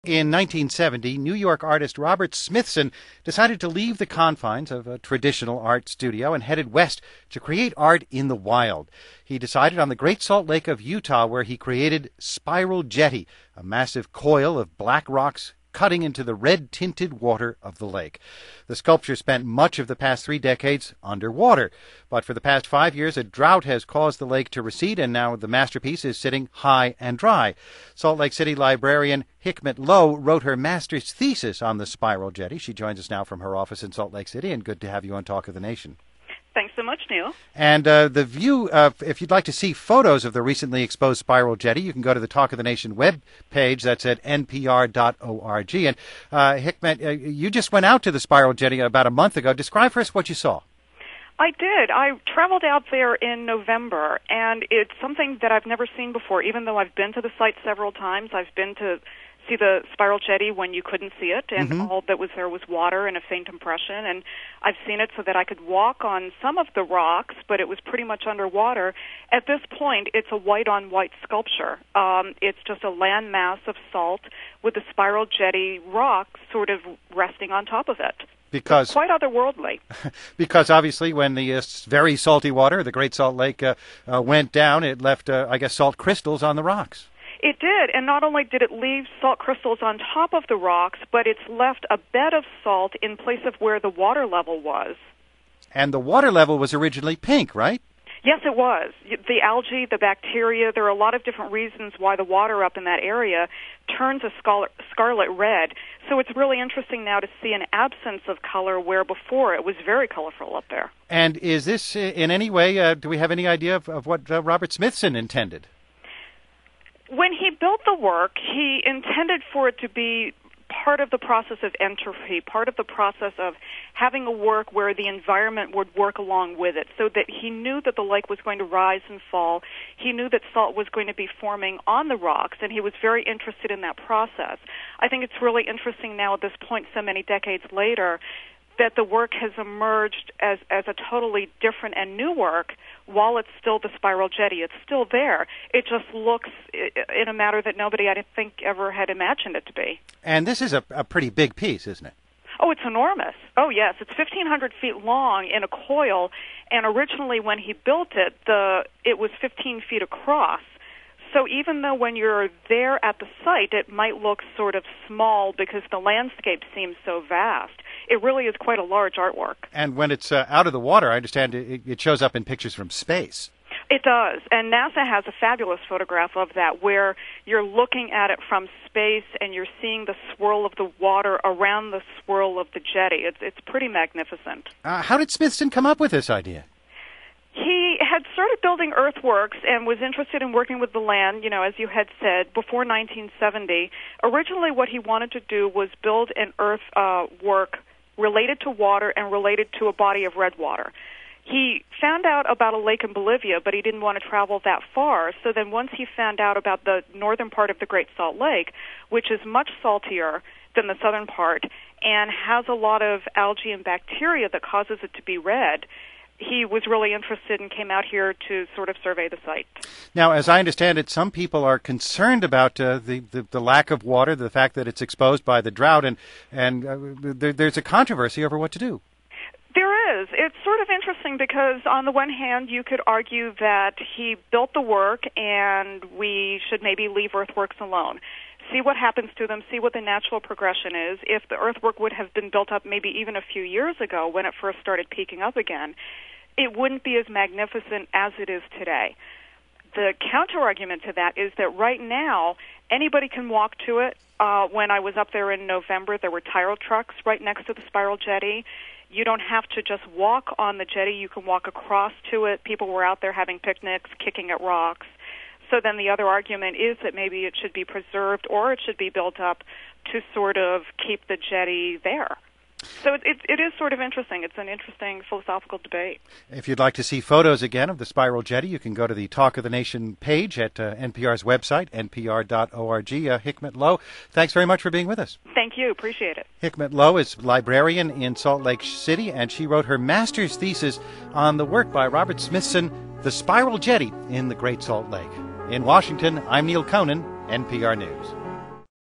In 1970, New York artist Robert Smithson decided to leave the confines of a traditional art studio and headed west to create art in the wild. He decided on the Great Salt Lake of Utah, where he created Spiral Jetty, a massive coil of black rocks cutting into the red-tinted water of the lake. The sculpture spent much of the past 3 decades underwater, but for the past 5 years a drought has caused the lake to recede, and now the masterpiece is sitting high and dry. Salt Lake City librarian Hikmet Lowe wrote her master's thesis on the Spiral Jetty. She joins us now from her office in Salt Lake City, and good to have you on Talk of the Nation. Thanks so much, Neil. And the view, if you'd like to see photos of the recently exposed Spiral Jetty, you can go to the Talk of the Nation web page. That's at npr.org. And Hikmet, you just went out to the Spiral Jetty about a month ago. Describe for us what you saw. I did. I traveled out there in November, and it's something that I've never seen before. Even though I've been to the site several times, I've been to see the Spiral Jetty when you couldn't see it, and all that was there was water and a faint impression, and I've seen it so that I could walk on some of the rocks, but it was pretty much underwater. At this point, it's a white-on-white sculpture. It's just a landmass of salt with the Spiral Jetty rock sort of resting on top of it. Because it's quite otherworldly. Because obviously when the very salty water, the Great Salt Lake, went down, it left, salt crystals on the rocks. It did, and not only did it leave salt crystals on top of the rocks, but it's left a bed of salt in place of where the water level was. And the water level was originally pink, right? Yes, it was. The algae, the bacteria, there are a lot of different reasons why the water up in that area turns a scarlet red. So it's really interesting now to see an absence of color where before it was very colorful up there. And is this in any way, do we have any idea of what Robert Smithson intended? When he built the work, he intended for it to be part of the process of entropy, part of the process of having a work where the environment would work along with it, so that he knew that the lake was going to rise and fall. He knew that salt was going to be forming on the rocks, and he was very interested in that process. I think it's really interesting now at this point, so many decades later, that the work has emerged as a totally different and new work while it's still the Spiral Jetty. It's still there. It just looks in a manner that nobody, I think, ever had imagined it to be. And this is a pretty big piece, isn't it? Oh, it's enormous. Oh, yes. It's 1,500 feet long in a coil, and originally when he built it, it was 15 feet across. So even though when you're there at the site, it might look sort of small because the landscape seems so vast, it really is quite a large artwork. And when it's out of the water, I understand it shows up in pictures from space. It does, and NASA has a fabulous photograph of that where you're looking at it from space and you're seeing the swirl of the water around the swirl of the jetty. It's pretty magnificent. How did Smithson come up with this idea? He had started building earthworks and was interested in working with the land, as you had said, before 1970. Originally what he wanted to do was build an earthwork related to water and related to a body of red water. He found out about a lake in Bolivia, but he didn't want to travel that far. So then once he found out about the northern part of the Great Salt Lake, which is much saltier than the southern part and has a lot of algae and bacteria that causes it to be red, he was really interested and came out here to sort of survey the site. Now, as I understand it, some people are concerned about the lack of water, the fact that it's exposed by the drought, and there's a controversy over what to do. There is. It's sort of interesting because on the one hand, you could argue that he built the work and we should maybe leave earthworks alone. See what happens to them, see what the natural progression is. If the earthwork would have been built up maybe even a few years ago when it first started peaking up again, it wouldn't be as magnificent as it is today. The counter-argument to that is that right now, anybody can walk to it. When I was up there in November, there were tire trucks right next to the Spiral Jetty. You don't have to just walk on the jetty. You can walk across to it. People were out there having picnics, kicking at rocks. So then the other argument is that maybe it should be preserved or it should be built up to sort of keep the jetty there. So it is sort of interesting. It's an interesting philosophical debate. If you'd like to see photos again of the Spiral Jetty, you can go to the Talk of the Nation page at NPR's website, npr.org. Hikmet Lowe, thanks very much for being with us. Thank you. Appreciate it. Hikmet Lowe is librarian in Salt Lake City, and she wrote her master's thesis on the work by Robert Smithson, The Spiral Jetty in the Great Salt Lake. In Washington, I'm Neil Conan, NPR News.